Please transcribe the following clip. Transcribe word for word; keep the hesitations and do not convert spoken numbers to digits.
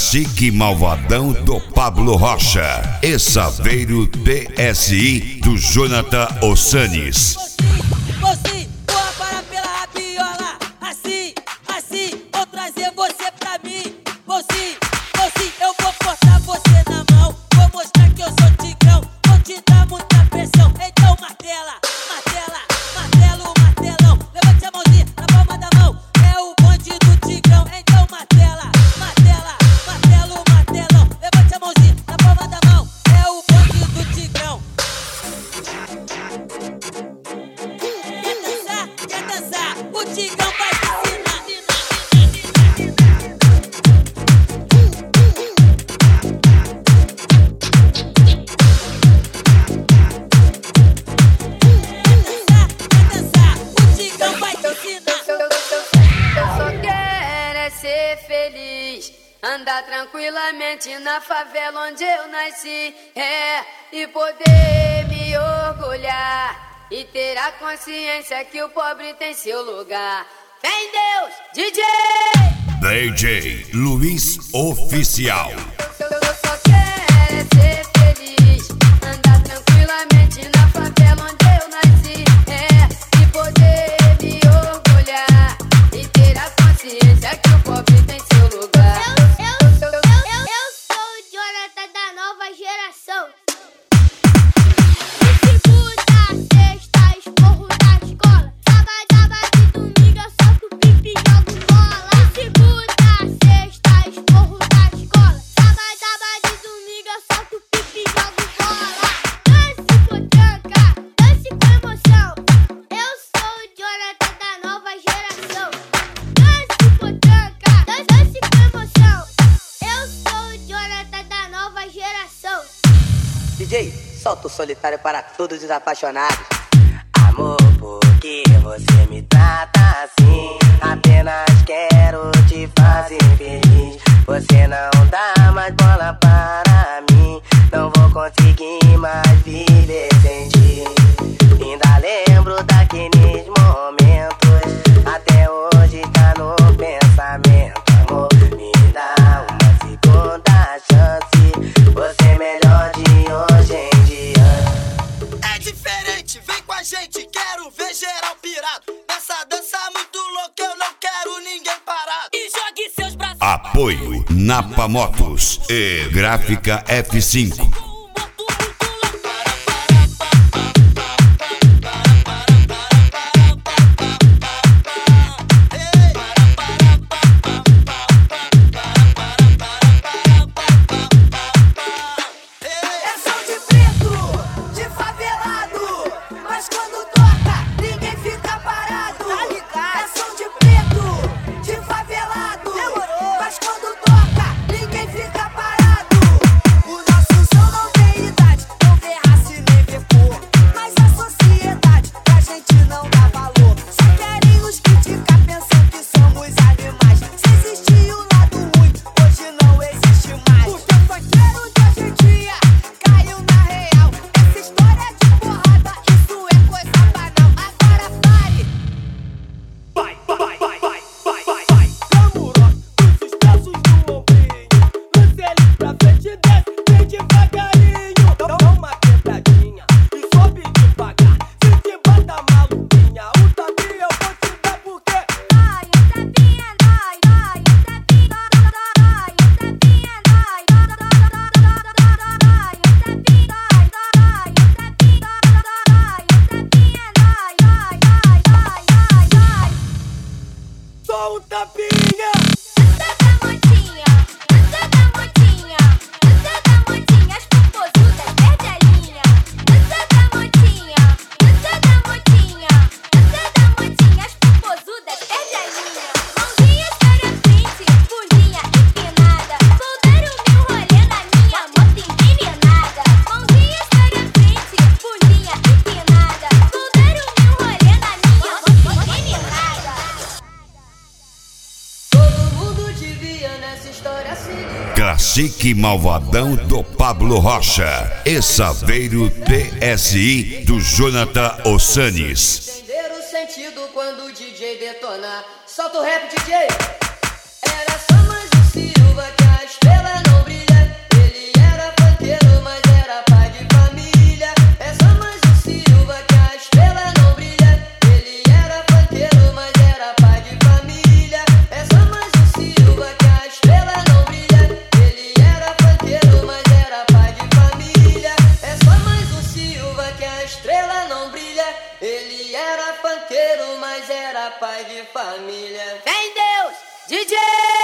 Cacique Malvadão do Pablo Rocha e Saveiro T S I do Jonathan Ossanes. Você, vou parar pela rabiola. Assim, assim, vou trazer você pra mim. Você, você, eu vou cortar você na mão. Vou mostrar que eu sou tigrão. Vou te dar muita pressão. Então martela, martela, martelo, martelão. Levante a mãozinha na palma da mão. É o bonde do tigrão. Então martela, martela, martelo, martelão. Levante a mãozinha na palma da mão. É o bonde do tigrão. Quer dançar? Quer dançar? O tigrão vai te ensinar. Quer dançar? Quer dançar? O tigrão vai te ensinar. Eu só quero é ser feliz, andar tranquilamente na favela onde eu nasci, é, e poder me orgulhar e ter a consciência que o pobre tem seu lugar. Fé em Deus, D J! D J Luiz Oficial. Eu, eu só quero é ser feliz, andar tranquilamente na favela onde eu nasci, é, e poder me orgulhar e ter a consciência que o pobre tem seu lugar. Eu, eu, eu, eu, eu sou o Jonathan da nova geração. De segunda a sexta, esporro na escola. Sábado, sábado e domingo eu solto pipi e jogo bola. De segunda a sexta, esporro na escola. Sábado, sábado e domingo eu solto pipi e jogo bola. Dance com tranca, dance com emoção. Eu sou o Jonathan da nova geração. Dance com tranca, dance com emoção. Eu sou o Jonathan da nova geração. D J, solta o solitário para todos os apaixonados. Amor, por que você me trata assim? Apenas quero te fazer feliz. Você não dá mais bola para mim. Não vou conseguir mais viver sem ti. Ainda lembro daqueles momentos. Até hoje tá no pensamento. Amor, me dá uma segunda chance. Você é melhor de hoje em dia. É diferente, vem com a gente, quero ver geral pirado. Nessa dança muito louca, eu não quero ninguém parado. E jogue seus braços. Apoio Napa Motos e Gráfica F cinco. Cacique Malvadão do Pablo Rocha e Saveiro T S I do Jonathan Ossanes. Entender o sentido quando o D J detonar. Solta o rap, D J. Era só mais um Silva que a estrela era pai de família. Vem Deus, D J!